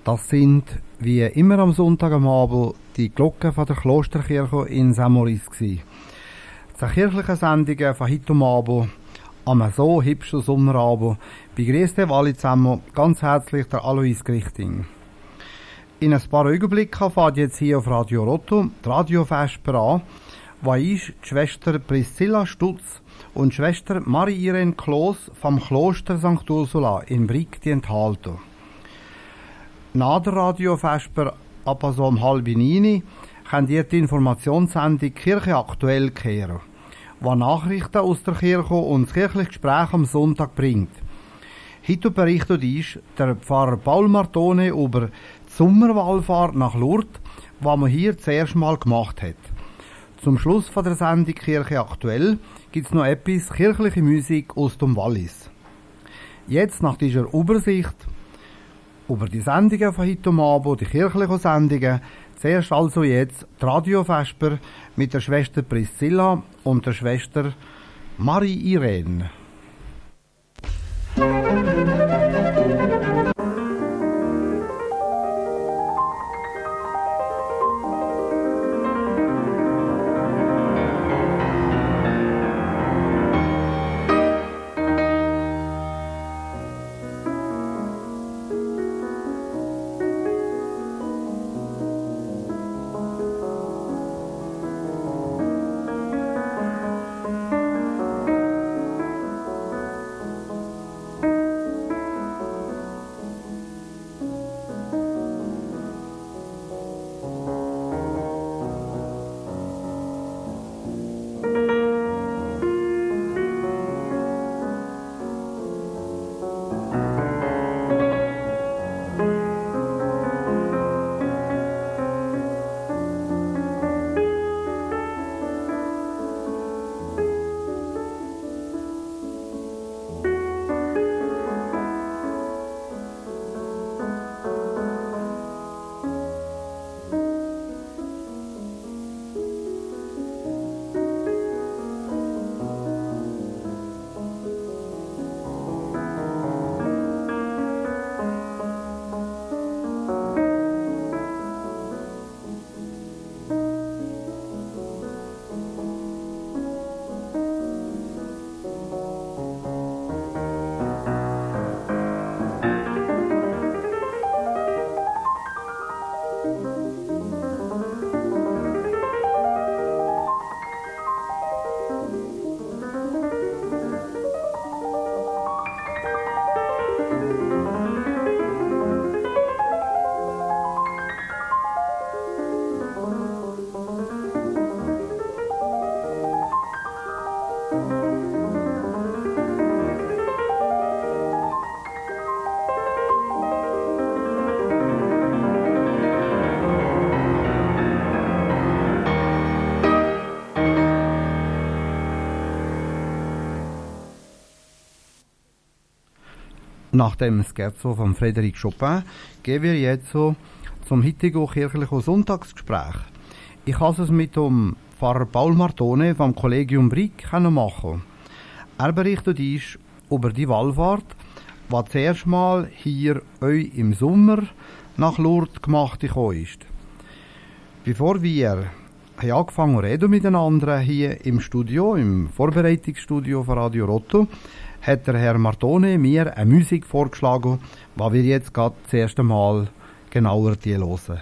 Das sind wie immer am Sonntag am Abend die Glocken von der Klosterkirche in St. Moritz gsi. Die kirchlichen Sendungen von heute am Abend, am so hübschen Sommerabend, begrüßt alle zusammen ganz herzlich der Alois Grichting. In ein paar Augenblicken fährt jetzt hier auf Radio Rotto die Radiofesper an, wo ist die Schwester Priscilla Stutz und die Schwester Marie-Irene Kloss vom Kloster St. Ursula in Brig die enthalten. Nach der Radiofesper, ab so um 8:30, könnt ihr die Informationssendung Kirche aktuell kehren, die Nachrichten aus der Kirche und das kirchliche Gespräch am Sonntag bringt. Heute berichtet uns der Pfarrer Paul Martone über die Sommerwallfahrt nach Lourdes, die man hier zuerst mal gemacht hat. Zum Schluss von der Sendung Kirche aktuell gibt es noch etwas kirchliche Musik aus dem Wallis. Jetzt nach dieser Übersicht über die Sendungen von heute Abend, die kirchlichen Sendungen, zuerst also jetzt die Radiofesper mit der Schwester Priscilla und der Schwester Marie-Irene. Nach dem Scherzo von Frédéric Chopin gehen wir jetzt so zum heutigen kirchlichen Sonntagsgespräch. Ich kann es mit dem Pfarrer Paul Martone vom Kollegium Brig machen. Er berichtet uns über die Wallfahrt, die zuerst mal hier euch im Sommer nach Lourdes gemacht ist. Bevor wir angefangen zu reden miteinander hier im Studio, im Vorbereitungsstudio von Radio Rotto, hat der Herr Martone mir eine Musik vorgeschlagen, die wir jetzt gerade das erste Mal genauer hören.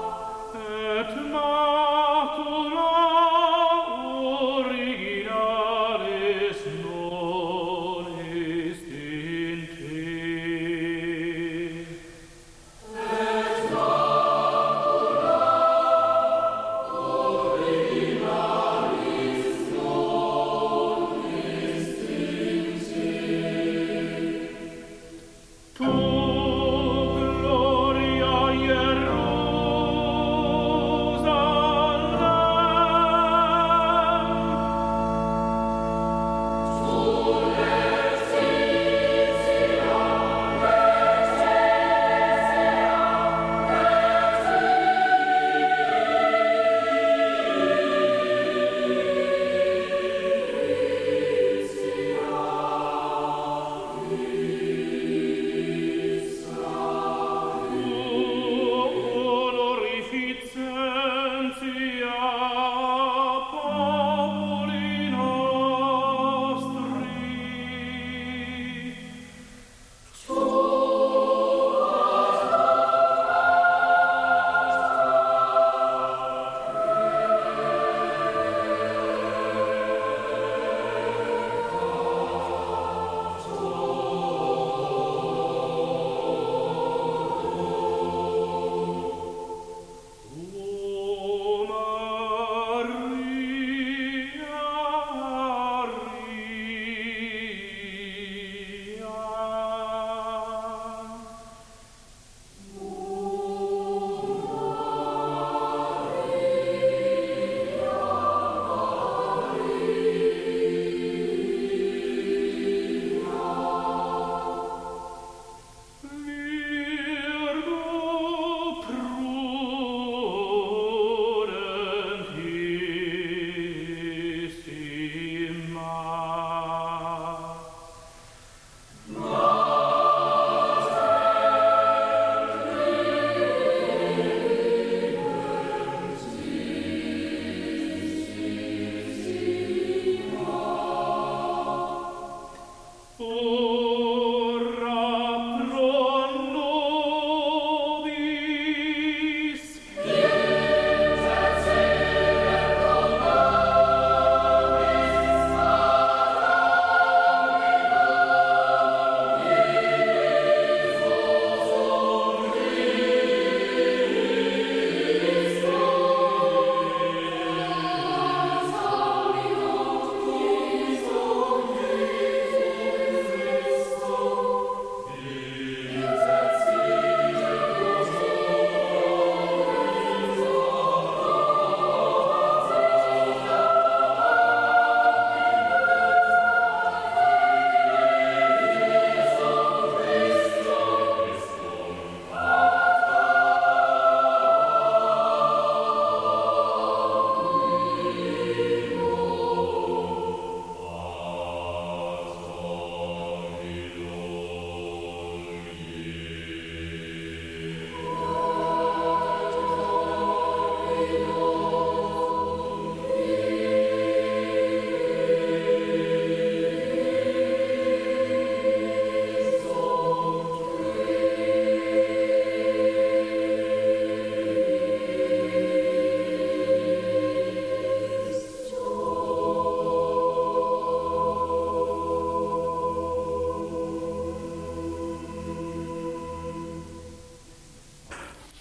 Et macula origina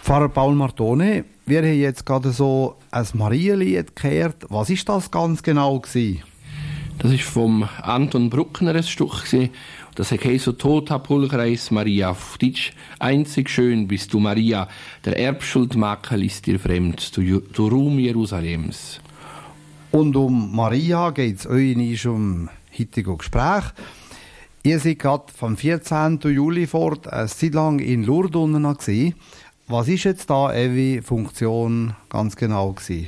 Pfarrer Paul Martone, wir haben jetzt gerade so ein Marienlied gehört. Was ist das ganz genau gewesen? Das ist vom Anton Bruckner ein Stück gewesen. Das heißt so Tota Pulchreis Maria. Auf Deutsch: Einzig schön bist du, Maria. Der Erbschuldmakel ist dir fremd. Du Ruhm Jerusalems. Und um Maria geht es euch nicht um heutige Gespräch. Ihr seid gerade vom 14. Juli fort eine Zeit lang in Lourdes gewesen. Was ist jetzt da eure Funktion ganz genau gewesen?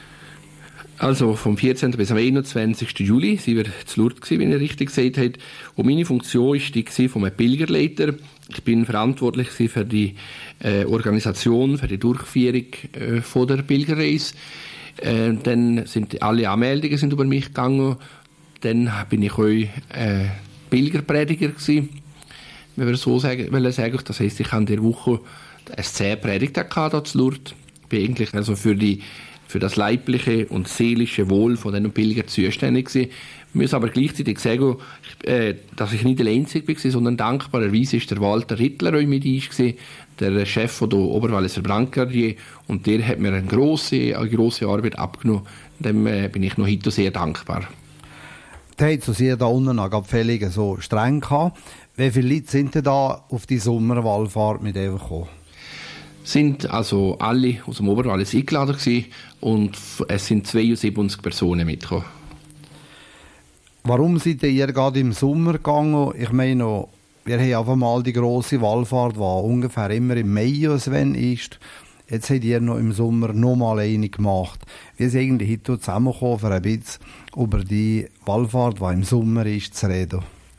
Also vom 14. bis am 21. Juli sind wir zu Lourdes gewesen, wie ihr richtig gesagt habt. Und meine Funktion war die von einem Pilgerleiter. Ich bin verantwortlich für die Organisation, für die Durchführung von der Pilgerreise. Dann sind alle Anmeldungen sind über mich gegangen. Dann bin ich auch Pilgerprediger gewesen, wenn wir so sagen. Das heisst, ich habe in der Woche 10 Predigten hier zu Lourdes. Ich bin eigentlich also für das leibliche und seelische Wohl von diesen Pilgern zuständig gewesen. Ich muss aber gleichzeitig sagen, dass ich nicht der Einzige war, sondern dankbarerweise ist der Walter Rittler auch mit uns, der Chef von der Oberwalliser Brandgardie, und der hat mir eine grosse Arbeit abgenommen. Dem bin ich noch heute sehr dankbar. Die haben zu sehr da unten an Abfälligen so streng gehabt. Wie viele Leute sind denn da auf die Sommerwallfahrt mit euch gekommen? Sind also alle aus dem Oberwallis eingeladen gewesen und es sind 72 Personen mitgekommen. Warum seid ihr gerade im Sommer gegangen? Ich meine, wir haben einfach mal die grosse Wallfahrt, die ungefähr immer im Mai ist. Jetzt habt ihr noch im Sommer noch mal eine gemacht. Wir sind eigentlich heute zusammengekommen, für ein bisschen über die Wallfahrt, die im Sommer ist, zu reden.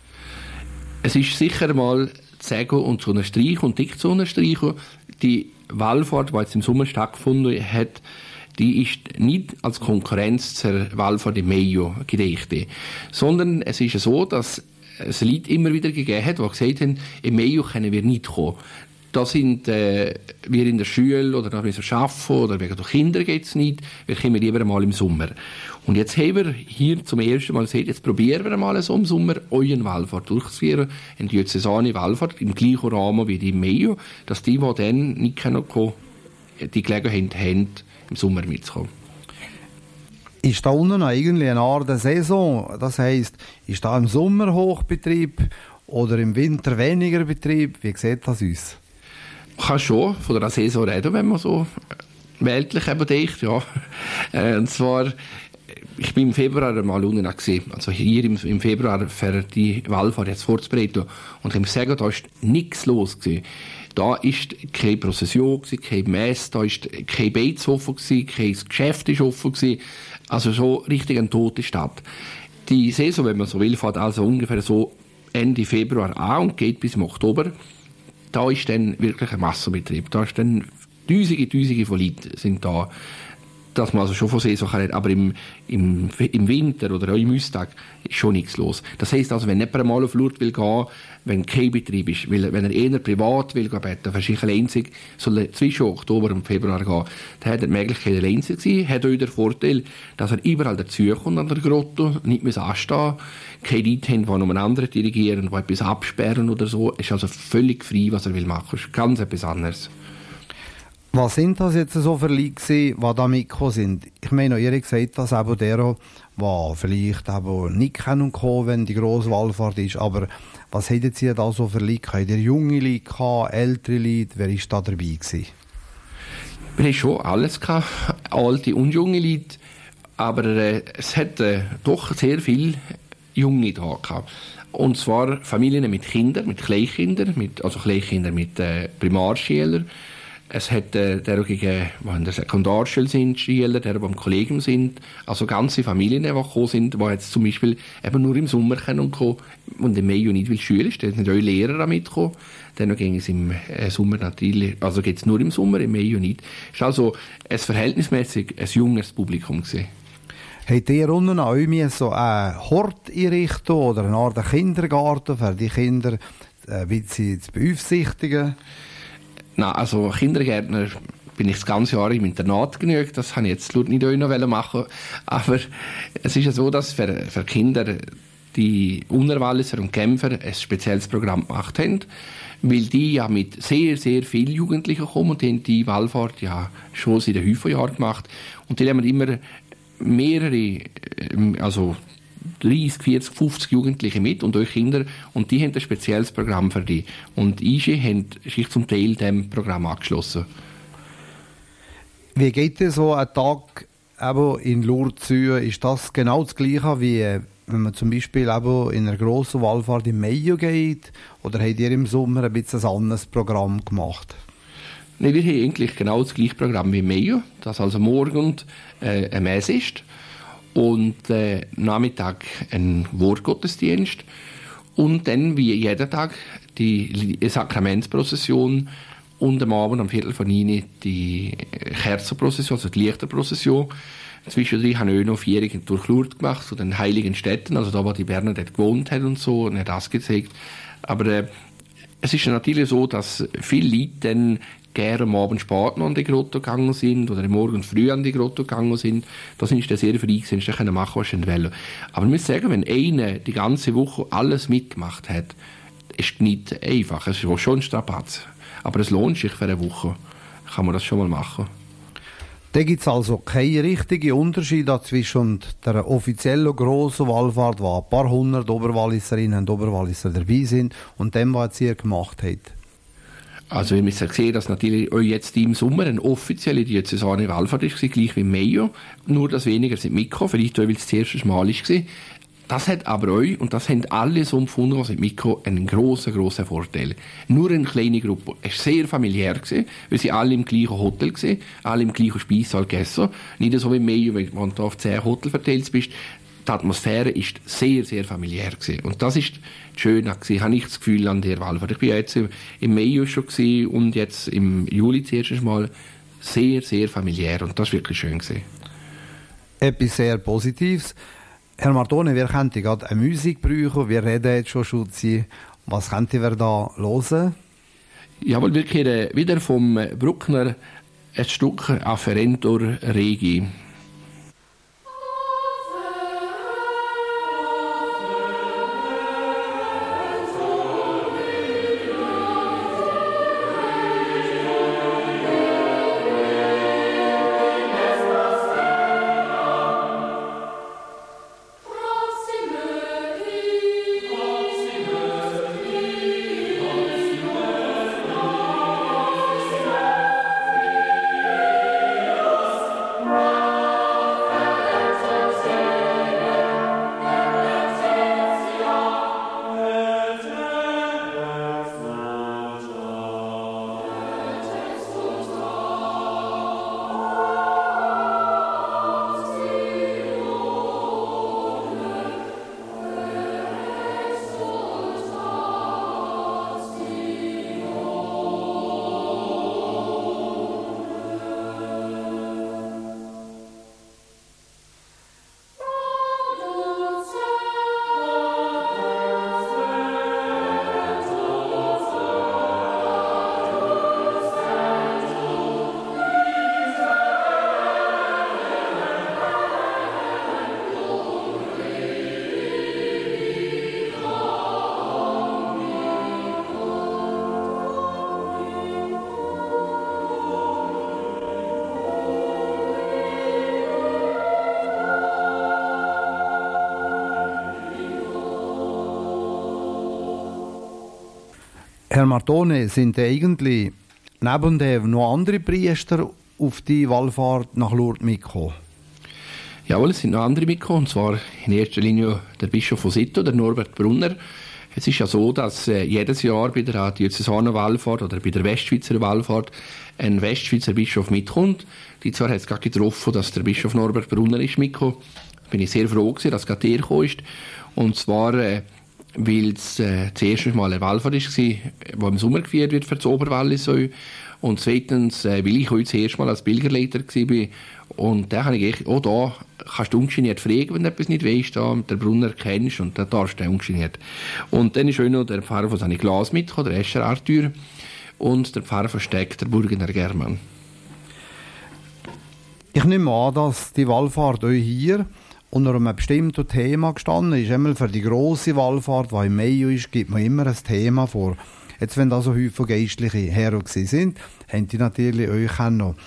Es ist sicher mal zu sagen und zu unterstreichen und dick zu unterstreichen, die Wallfahrt, die jetzt im Sommer stattgefunden hat, die ist nicht als Konkurrenz zur Wallfahrt im Mayo gedacht, sondern es ist so, dass es Leute immer wieder gegeben hat, die gesagt haben, im Mayo können wir nicht kommen. Da sind wir in der Schule oder da müssen wir arbeiten oder wegen der Kinder geht es nicht, wir kommen lieber mal im Sommer. Und jetzt haben wir hier zum ersten Mal gesagt, jetzt probieren wir mal so im Sommer euren Wallfahrt durchzuführen, eine diözesane Wallfahrt im gleichen Rahmen wie die Mayo, dass die dann nicht kommen, die Gelegenheit haben, im Sommer mitzukommen. Ist da unten eigentlich eine Art Saison? Das heisst, ist da im Sommer Hochbetrieb oder im Winter weniger Betrieb? Wie sieht das aus? Man kann schon von der Saison reden, wenn man so weltlich eben denkt, ja. Und zwar, ich bin im Februar mal unten gewesen, also hier im Februar für die Wallfahrt jetzt vorzubereiten. Und ich muss sagen, da ist nichts los gewesen. Da ist keine Prozession, keine Messe, da ist kein Beiz offen gewesen, kein Geschäft ist offen gewesen. Also so richtig eine tote Stadt. Die Saison, wenn man so will, fährt also ungefähr so Ende Februar an und geht bis im Oktober. Da ist dann wirklich ein Massenbetrieb. Da ist dann Tausende von Leuten sind da. Dass man also schon von Saison kann reden, aber im Winter oder auch im Üstag ist schon nichts los. Das heisst also, wenn jemand mal auf Lourdes will gehen, wenn kein Betrieb ist, wenn er eher privat will beten, wahrscheinlich alleinzig, soll er zwischen Oktober und Februar gehen, dann hat er die Möglichkeit, alleinzig zu sein, hat auch den Vorteil, dass er überall dazukommt an der Grotte, nicht mehr anstehen, keine Leute haben, die noch einen anderen dirigieren, die etwas absperren oder so, ist also völlig frei, was er will machen. Das ist ganz etwas anderes. Was sind das jetzt so für Leute, die da mitgekommen sind? Ich meine, ihr habt gesagt, dass eben der, die vielleicht eben nicht kommen können, wenn die grosse Wallfahrt ist, aber was habt ihr da so für Leute? Habt ihr junge Leute gehabt, ältere Leute? Wer war da dabei gewesen? Wir hatten schon alles gehabt, alte und junge Leute, aber es hat doch sehr viele Junge da gehabt. Und zwar Familien mit Kindern, mit Kleinkindern, also Kleinkinder mit Primarschülern. Es hat der die in der Sekundarschule sind, Schüler, die am Kollegium sind, also ganze Familien, die gekommen sind, die jetzt zum Beispiel eben nur im Sommer kommen und im Mai nicht, weil Schule ist, da sind auch Lehrer mitgekommen. Dann ging es im Sommer natürlich, also geht es nur im Sommer, im Mai nicht. Es war also ein verhältnismäßig ein junges Publikum gewesen. Habt ihr unten auch so einen Hort einrichten oder eine Art Kindergarten für die Kinder ein bisschen zu beaufsichtigen? Nein, also Kindergärtner bin ich das ganze Jahr im Internat genügt. Das habe ich jetzt nicht auch noch machen. Aber es ist ja so, dass für Kinder die Unterwalliser und Genfer ein spezielles Programm gemacht haben, weil die ja mit sehr, sehr vielen Jugendlichen kommen und die haben die Wallfahrt ja schon seit den Hüfenjahren gemacht. Und die haben immer mehrere, also 30, 40, 50 Jugendliche mit und euch Kinder und die haben ein spezielles Programm für die. Und IGE hat sich zum Teil dem Programm angeschlossen. Wie geht denn so ein Tag in Lourdes? Ist das genau das Gleiche, wie wenn man zum Beispiel in einer grossen Wallfahrt im Mayo geht? Oder habt ihr im Sommer ein bisschen ein anderes Programm gemacht? Nein, wir haben eigentlich genau das gleiche Programm wie im Mayo, das also morgen eine Messe ist und Nachmittag ein Wortgottesdienst und dann wie jeden Tag die Sakramentsprozession und am Abend um 8:45 die Kerzenprozession, also die Lichterprozession. Zwischendurch habe ich auch noch 4 Jahre durch Lourdes gemacht, zu den heiligen Städten, also da, wo die Bernadette gewohnt hat und so, und hat das gezeigt. Aber es ist natürlich so, dass viele Leute dann gerne am Abend spät noch an die Grotto gegangen sind oder am Morgen früh an die Grotto gegangen sind. Da sind sie sehr frei gewesen, sie machen, was sie wollen. Aber ich muss sagen, wenn einer die ganze Woche alles mitgemacht hat, ist nicht einfach. Es ist schon ein Strapaz. Aber es lohnt sich für eine Woche. Kann man das schon mal machen. Da gibt es also keinen richtigen Unterschied zwischen der offiziellen grossen Wallfahrt, wo ein paar hundert Oberwalliserinnen und Oberwalliser dabei sind, und dem, was ihr gemacht habt. Also wir müssen sehen, dass natürlich auch jetzt im Sommer eine offizielle diözesane Wallfahrt ist, gleich wie im Mayo, nur dass weniger sind mitgekommen, vielleicht auch, weil es das erste Mal war. Das hat aber euch, und das haben alle so empfunden, was mitgekommen, einen grossen Vorteil. Nur eine kleine Gruppe. Es war sehr familiär gewesen, weil sie alle im gleichen Hotel waren, alle im gleichen Speissaal gegessen. Nicht so wie im Mayo, wenn du auf 10 Hotels verteilt bist. Die Atmosphäre war sehr, sehr familiär gewesen. Und das ist schön, habe ich das Gefühl an der Wallfahrt. Ich war ja jetzt im Mayo schon gewesen und jetzt im Juli das erste Mal sehr, sehr familiär. Und das war wirklich schön gewesen. Etwas sehr Positives. Herr Martone, wir könnten gerade eine Musik brauchen. Wir reden jetzt schon Schutzi. Was könnten wir da hören? Jawohl, wir kehren wieder vom Bruckner ein Stück Afferentor Regi. Herr Martone, sind eigentlich neben dem noch andere Priester auf die Wallfahrt nach Lourdes mitgekommen? Jawohl, es sind noch andere mitgekommen, und zwar in erster Linie der Bischof von Sito, der Norbert Brunner. Es ist ja so, dass jedes Jahr bei der diözesanen Wallfahrt oder bei der Westschweizer Wallfahrt ein Westschweizer Bischof mitkommt. Die zwar hat es gerade getroffen, dass der Bischof Norbert Brunner ist mitgekommen. Da bin ich sehr froh gewesen, dass gerade der gekommen ist. Und zwar, weil es das erste Mal eine Wallfahrt war, die im Sommer gefeiert wird für das Oberwallis. Und zweitens, weil ich heute das erste Mal als Pilgerleiter war. Und da habe ich auch da kannst du ungeniert fragen, wenn du etwas nicht weißt, da mit der Brunner kennst, und da darfst du ungeniert. Und dann ist auch noch der Pfarrer von St. Glas mitgekommen, der Escher Arthur, und der Pfarrer von Steg, der Burgener German. Ich nehme an, dass die Wallfahrt euch hier unter einem bestimmten Thema gestanden ist. Einmal für die grosse Wallfahrt, die im Mai ist, gibt man immer ein Thema vor. Jetzt, wenn da so viele Geistliche Herren sind, haben die natürlich euch auch noch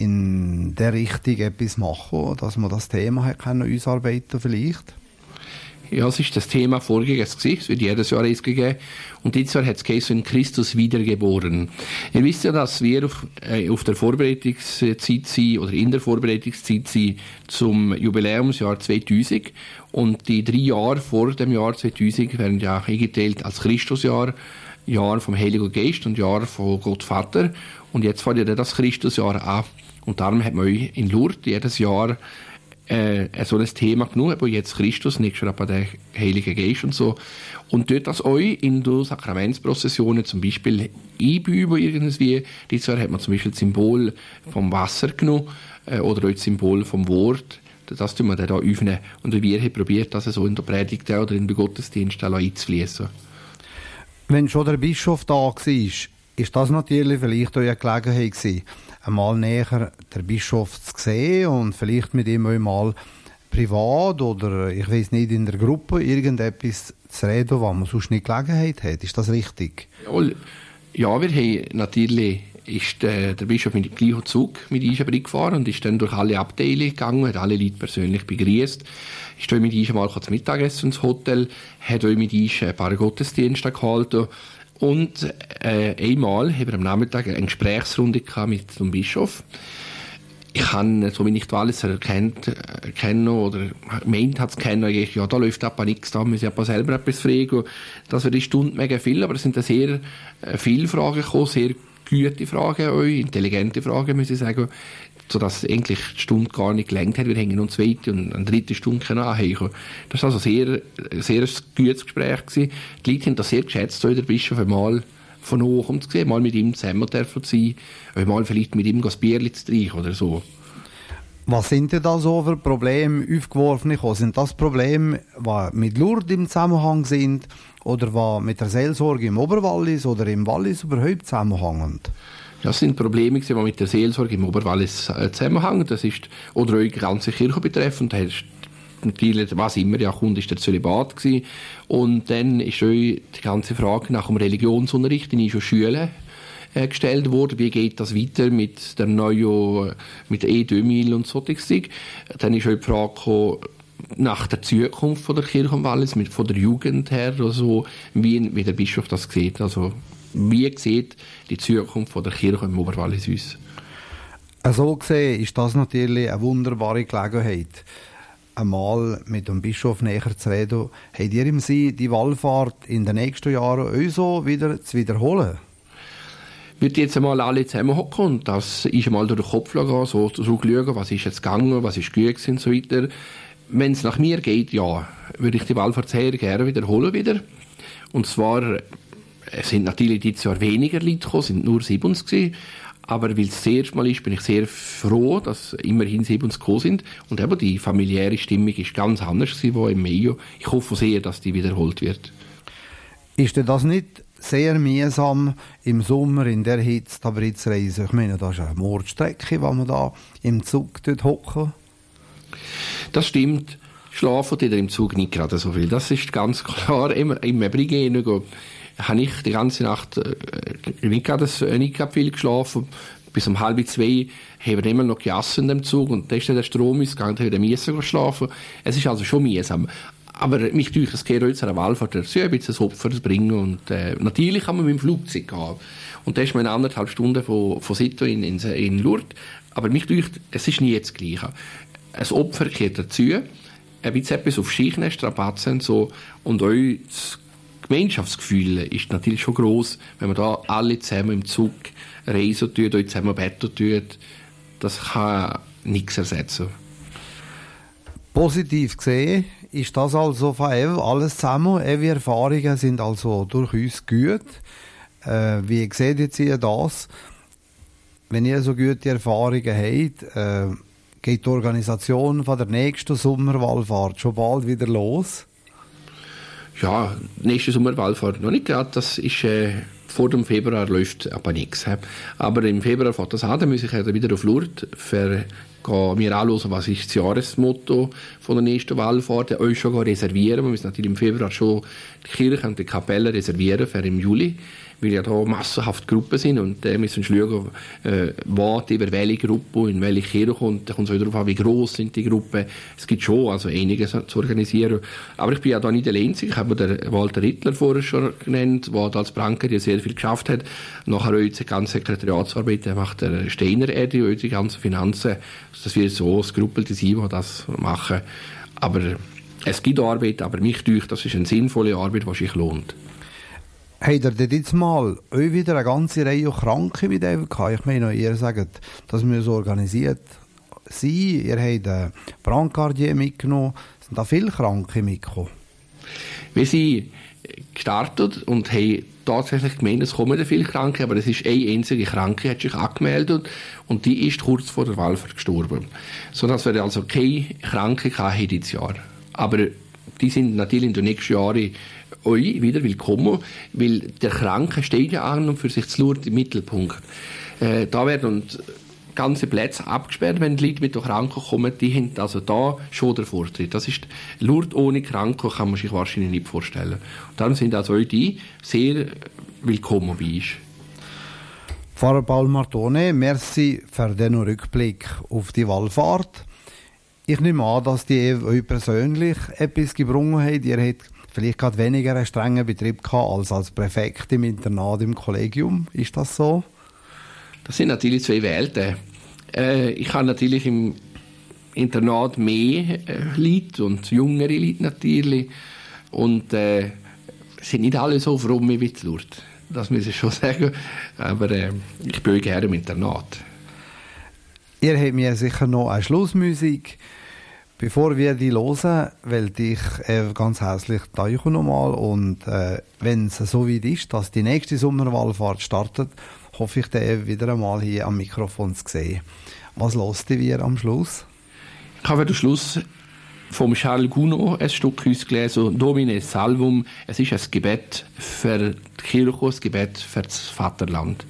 in der Richtung etwas machen, dass man das Thema hat können ausarbeiten vielleicht? Ja, es ist das Thema voriges gewesen. Es wird jedes Jahr eins gegeben. Und dieses Jahr hat es geheißen, Christus wiedergeboren. Ihr wisst ja, dass wir auf der Vorbereitungszeit sind, oder in der Vorbereitungszeit sind zum Jubiläumsjahr 2000. Und die 3 Jahre vor dem Jahr 2000 werden ja eingeteilt als Christusjahr, Jahr vom Heiligen Geist und Jahr von Gott Vater. Und jetzt fängt ja das Christusjahr an. Und darum hat man in Lourdes jedes Jahr so ein Thema genommen, wo jetzt Christus, nächstes Jahr aber der Heilige Geist und so. Und dort das euch in den Sakramentsprozessionen zum Beispiel einbüben irgendwie. Dieses Jahr hat man zum Beispiel das Symbol vom Wasser genommen oder auch das Symbol vom Wort. Das tun wir dann da öffnen. Und wir haben probiert, das so in der Predigt oder in den Gottesdienst einzufließen. Wenn schon der Bischof da war, ist das natürlich vielleicht auch eine Gelegenheit gewesen, einmal näher den Bischof zu sehen und vielleicht mit ihm einmal privat oder ich weiß nicht in der Gruppe irgendetwas zu reden, was man sonst nicht Gelegenheit hat. Ist das richtig? Ja, wir haben natürlich ist der Bischof mit dem gleichen Zug mit Eisenbrück gefahren und ist dann durch alle Abteile gegangen, hat alle Leute persönlich begrüßt, ist mit Eisen mal zum Mittagessen ins Hotel, hat mit Eisen ein paar Gottesdienste gehalten und einmal haben wir am Nachmittag eine Gesprächsrunde mit dem Bischof. Ich habe, so wie ich alles erkennen oder meint hat es kennen, ja, da läuft aber nichts, da muss ich aber selber etwas fragen. Das war die Stunde mega viel, aber es sind da sehr viele Fragen gekommen, sehr gute Fragen, intelligente Fragen, muss ich sagen, sodass eigentlich die Stunde gar nicht gelangt hat. Wir hängen noch eine zweite und eine dritte Stunde anhängen. Das war also sehr ein gutes Gespräch gewesen. Die Leute haben das sehr geschätzt, der Bischof einmal von oben zu sehen, mal mit ihm zusammen dürfen sein, mal vielleicht mit ihm ein Bierchen zu trinken oder so. Was sind denn da so für Probleme aufgeworfen? Sind das Probleme, die mit Lourdes im Zusammenhang sind oder die mit der Seelsorge im Oberwallis oder im Wallis überhaupt zusammenhängen? Das sind Probleme, die mit der Seelsorge im Oberwallis zusammenhängen. Das ist, oder auch die ganze Kirche betreffend. Natürlich, was immer ja kommt, ist der Zölibat gewesen. Und dann ist auch die ganze Frage nach dem Religionsunterricht in den Schulen gestellt worden. Wie geht das weiter mit der neuen, mit der E2000 und so Dinge. Dann ist auch die Frage gekommen, nach der Zukunft von der Kirche im Wallis, von der Jugend her, also wie der Bischof das sieht. Also, wie sieht die Zukunft von der Kirche im Oberwallis aus? So gesehen ist das natürlich eine wunderbare Gelegenheit, einmal mit dem Bischof näher zu reden. Habt ihr im Sinn, die Wallfahrt in den nächsten Jahren auch so wieder zu wiederholen? Ich würde jetzt einmal alle zusammenhocken und das ist einmal durch den Kopf gehen, so zurückschauen, was ist jetzt gegangen, was ist gut und so weiter. Wenn es nach mir geht, ja, würde ich die Wallfahrt sehr gerne wiederholen wieder. Und zwar, es sind natürlich dieses Jahr weniger Leute gekommen, sind nur 70 gewesen. Aber weil es das erste Mal ist, bin ich sehr froh, dass immerhin 70 gekommen sind. Und eben die familiäre Stimmung ist ganz anders gewesen, wo im Mai. Ich hoffe sehr, dass die wiederholt wird. Ist denn das nicht sehr mühsam im Sommer in der Hitze zu reisen? Ich meine, das ist eine Mordstrecke, wo man da im Zug hocken. Das stimmt. Schlafen die im Zug nicht gerade so viel. Das ist ganz klar. Im Brigene habe ich die ganze Nacht nicht gerade viel geschlafen. Bis um 1:30 haben wir immer noch gegessen in dem Zug und dann ist der Strom ausgegangen, dann haben wir wieder schlafen. Es ist also schon mühsam. Aber mich denke, es geht jetzt an der Wallfahrt dazu, ein bisschen ein Opfer zu bringen. Und natürlich kann man mit dem Flugzeug gehen. Und da ist man 1,5 Stunden von Sito in Lourdes. Aber mich denke, es ist nie das Gleiche. Ein Opfer gehört dazu. Ein bisschen etwas auf Schichten, Strapazen und so. Und auch das Gemeinschaftsgefühl ist natürlich schon gross, wenn man da alle zusammen im Zug reisen tut, euch zusammen betten tut. Das kann nichts ersetzen. Positiv gesehen ist das also von alles zusammen. Eure Erfahrungen sind also durchaus gut. Wie seht jetzt ihr das? Wenn ihr so gute Erfahrungen habt, geht die Organisation von der nächsten Sommerwallfahrt schon bald wieder los? Ja, nächste Sommerwallfahrt noch nicht gerade. Das ist vor dem Februar läuft aber nichts. Aber im Februar fängt das an, dann muss ich wieder auf Lourdes mir anschauen, was ist das Jahresmotto von der nächsten Wallfahrt, euch schon reservieren. Wir müssen natürlich im Februar schon die Kirche und die Kapelle reservieren für im Juli, weil ja da massenhaft Gruppen sind und müssen schauen, was über welche Gruppe in welche Kirche kommt. Da kommt es auch darauf an, wie gross sind die Gruppen. Es gibt schon also einiges zu organisieren. Aber ich bin ja da nicht der Einzige. Ich habe den Walter Rittler vorher schon genannt, der als Branker sehr viel geschafft hat. Nachher auch die ganze Sekretariatsarbeit macht der Steiner Edi, die ganzen Finanzen. Das wird so das Gruppelte sein, die das machen. Aber es gibt Arbeit, aber mich dünkt, das ist eine sinnvolle Arbeit, die sich lohnt. Habt ihr denn jetzt mal euch wieder eine ganze Reihe Kranke mit euch gehabt? Ich meine, ihr sagt, das müssen organisiert sein. Ihr habt einen Brandgardier mitgenommen. Sind da viele Kranke mitgekommen? Wir sind gestartet und haben tatsächlich gemeint, es kommen viele Kranke, aber es ist eine einzige Kranke, hat sich angemeldet und die ist kurz vor der Wallfahrt gestorben. Sodass wir also keine Kranke hatten dieses Jahr. Aber die sind natürlich in den nächsten Jahren euch wieder willkommen, weil der Kranke steht ja an und für sich zu Lourdes im Mittelpunkt. Da werden ganze Plätze abgesperrt, wenn die Leute mit der Kranke kommen, die haben also da schon den Vortritt. Das ist Lourdes ohne Kranke, kann man sich wahrscheinlich nicht vorstellen. Und darum sind also euch die sehr willkommen bei uns. Pfarrer Paul Martone, merci für den Rückblick auf die Wallfahrt. Ich nehme an, dass die euch persönlich etwas gebrungen hat. Ihr habt vielleicht gerade weniger einen strengen Betrieb gehabt als Präfekt im Internat im Kollegium. Ist das so? Das sind natürlich zwei Welten. Ich habe natürlich im Internat mehr Leute und jüngere Leute natürlich. Und sind nicht alle so fromm wie zu Lourdes. Das muss ich schon sagen. Aber ich bin gerne im Internat. Ihr habt mir sicher noch eine Schlussmusik. Bevor wir die hören, will ich ganz herzlich danken nochmal. Und wenn es so weit ist, dass die nächste Sommerwallfahrt startet, hoffe ich, den wieder einmal hier am Mikrofon zu sehen. Was hörst wir am Schluss? Ich habe am Schluss vom Charles Gounod ein Stück gelesen, Domine Salvum. Es ist ein Gebet für die Kirche, ein Gebet für das Vaterland.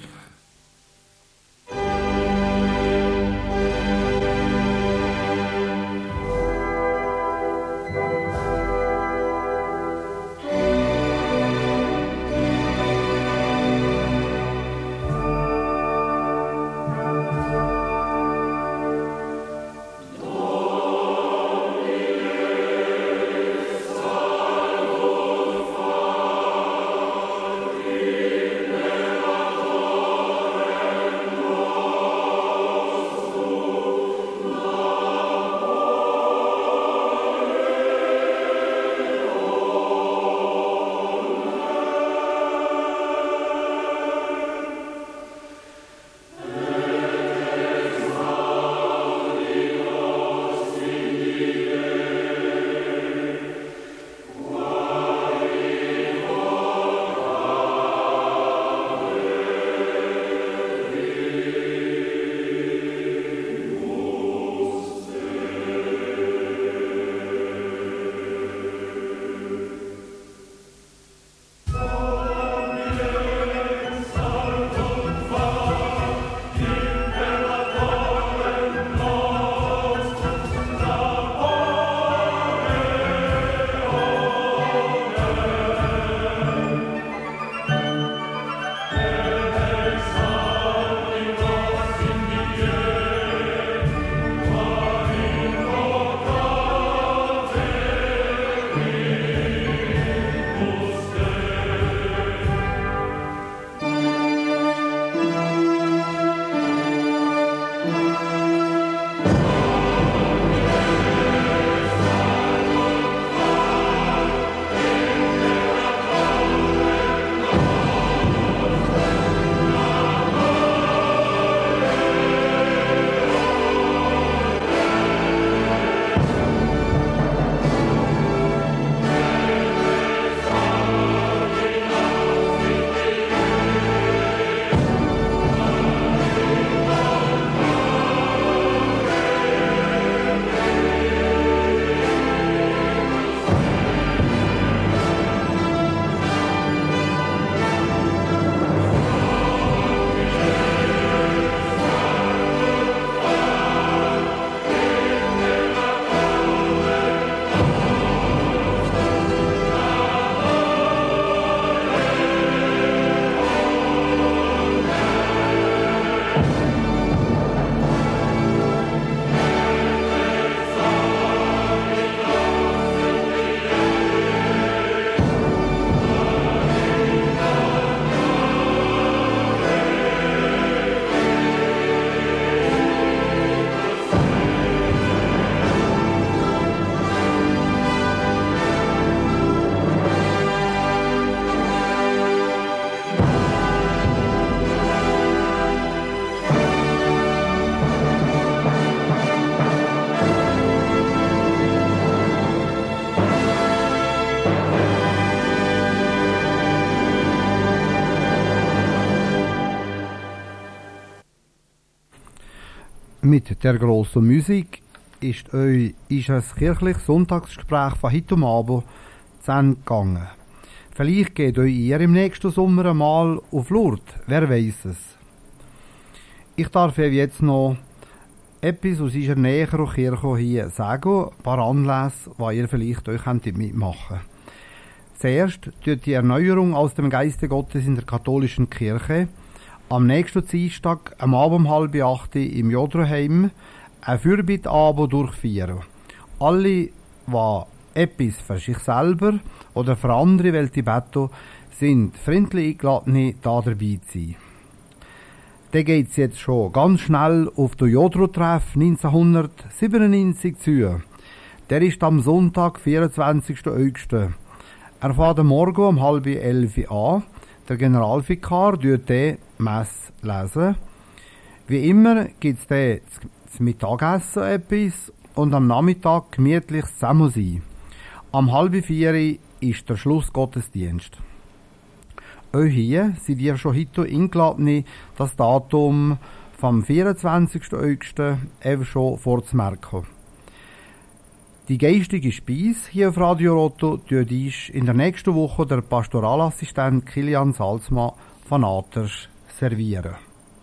Mit der grossen Musik ist ein kirchliches Sonntagsgespräch von heute Abend zu Ende gegangen. Vielleicht geht euch ihr im nächsten Sommer einmal auf Lourdes, wer weiß es. Ich darf euch jetzt noch etwas aus unserer näheren Kirche hier sagen, ein paar Anlässe, die ihr vielleicht euch mitmachen könnt. Zuerst tut die Erneuerung aus dem Geiste Gottes in der katholischen Kirche am nächsten Dienstag am Abend um 7:30 im Jodroheim ein Fürbittabend durchführen. Alle, die etwas für sich selber oder für andere beten, sind freundlich eingeladen, da dabei zu sein. Dann geht es jetzt schon ganz schnell auf den Jodro-Treff 1997 zu. Der ist am Sonntag, 24. August. Er fährt am Morgen um 10:30 an. Der Generalvikar wird die Messe lesen. Wie immer gibt es dann das Mittagessen etwas und am Nachmittag gemütlich zusammen sein. Am 3:30 ist der Schlussgottesdienst. Auch hier sind ihr schon heute eingeladen, das Datum vom 24. August eben schon vorzumerken. Die geistige Speise hier auf Radio Rotto tut in der nächsten Woche der Pastoralassistent Kilian Salzmann von Aters servieren.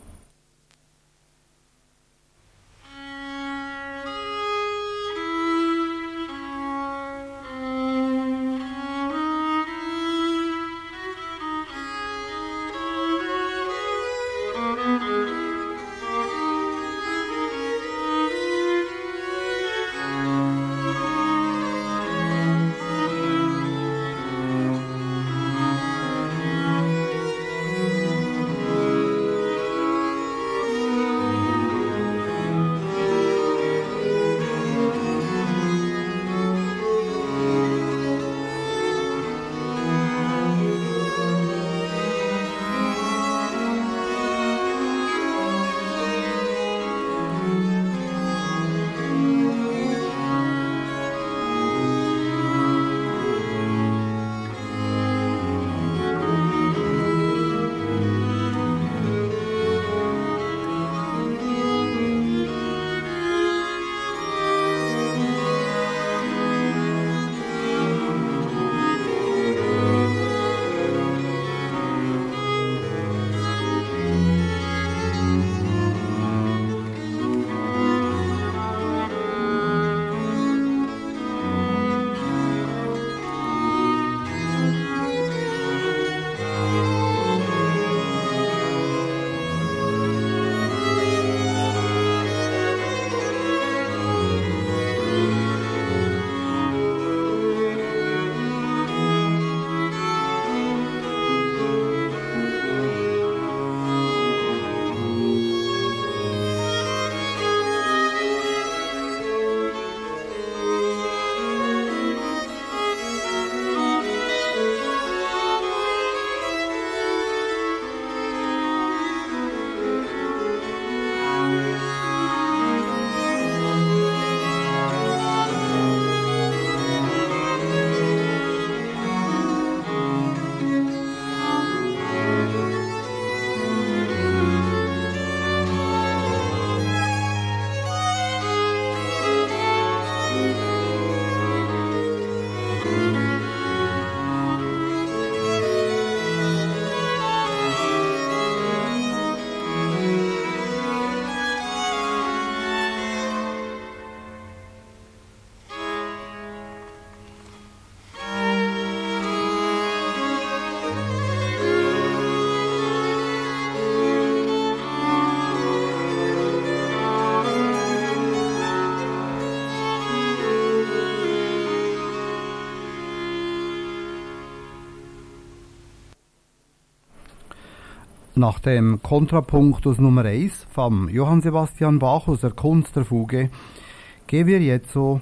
Nach dem Kontrapunktus Nummer 1 vom Johann Sebastian Bach aus der Kunst der Fuge gehen wir jetzt so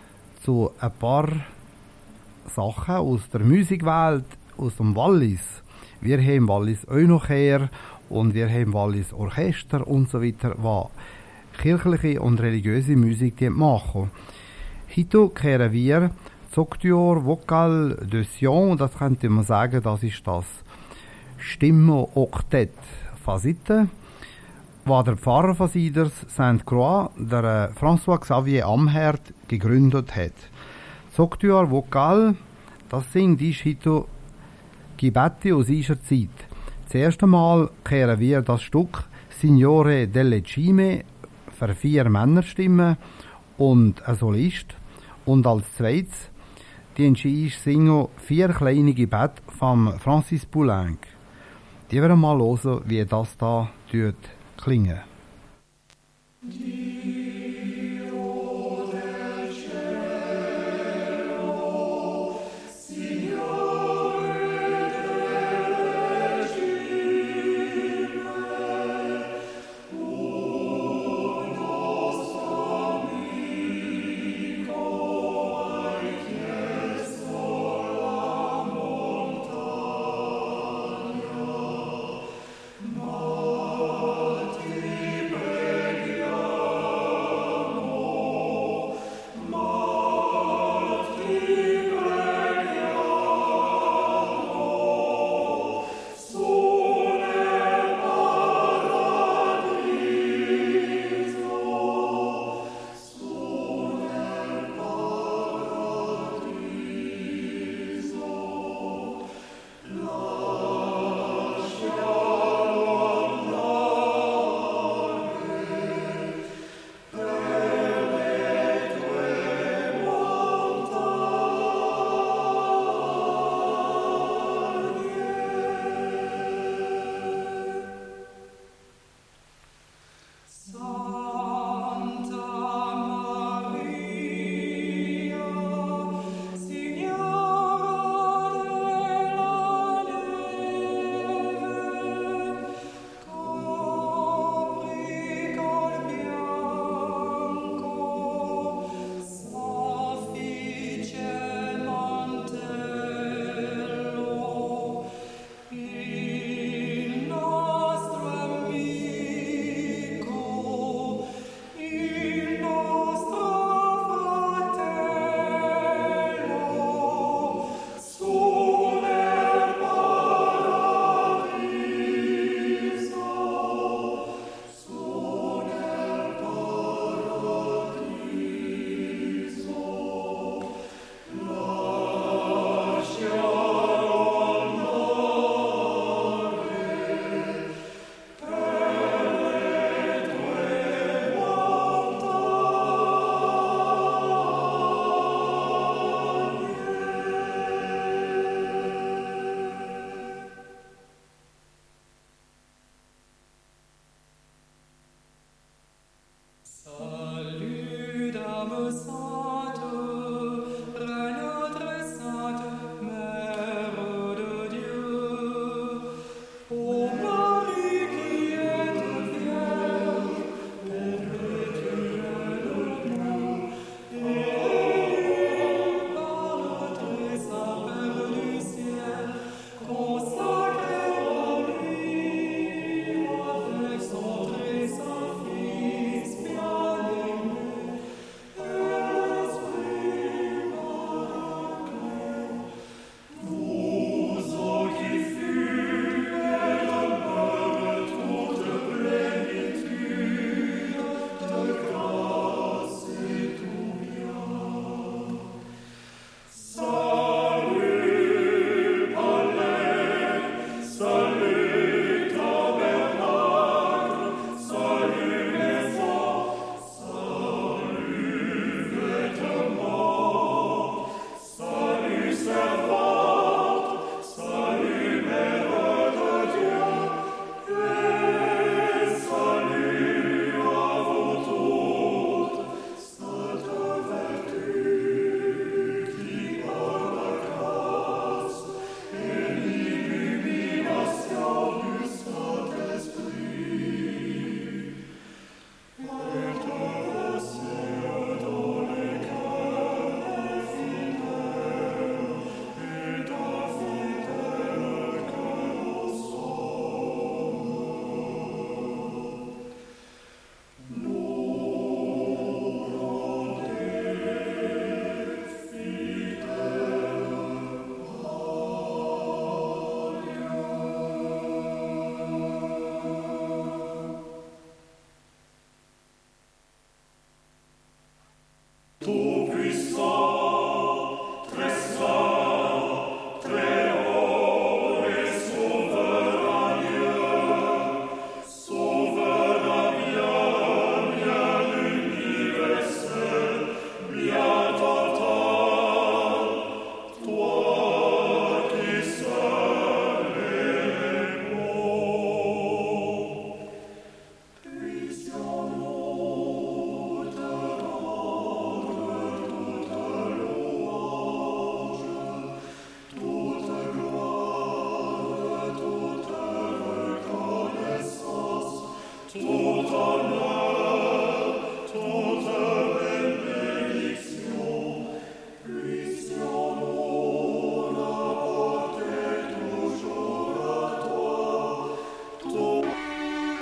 zu ein paar Sachen aus der Musikwelt, aus dem Wallis. Wir haben im Wallis auch noch her und wir haben im Wallis Orchester und so weiter, die kirchliche und religiöse Musik machen. Heute kehren wir Octuor Vocal de Sion, das könnte man sagen, das ist das Stimme-Oktett von Seite. was der Pfarrer von Siders, Sainte-Croix, der François Xavier Amherd, gegründet hat. Soctuar Vocal, das sind die heute Gebete aus dieser Zeit. Das erste Mal kehren wir das Stück Signore delle Cime für 4 Männerstimmen und ein Solist. Und als zweites die ich singe 4 kleine Gebete von Francis Poulenc. Die werden mal hören, wie das da klingen.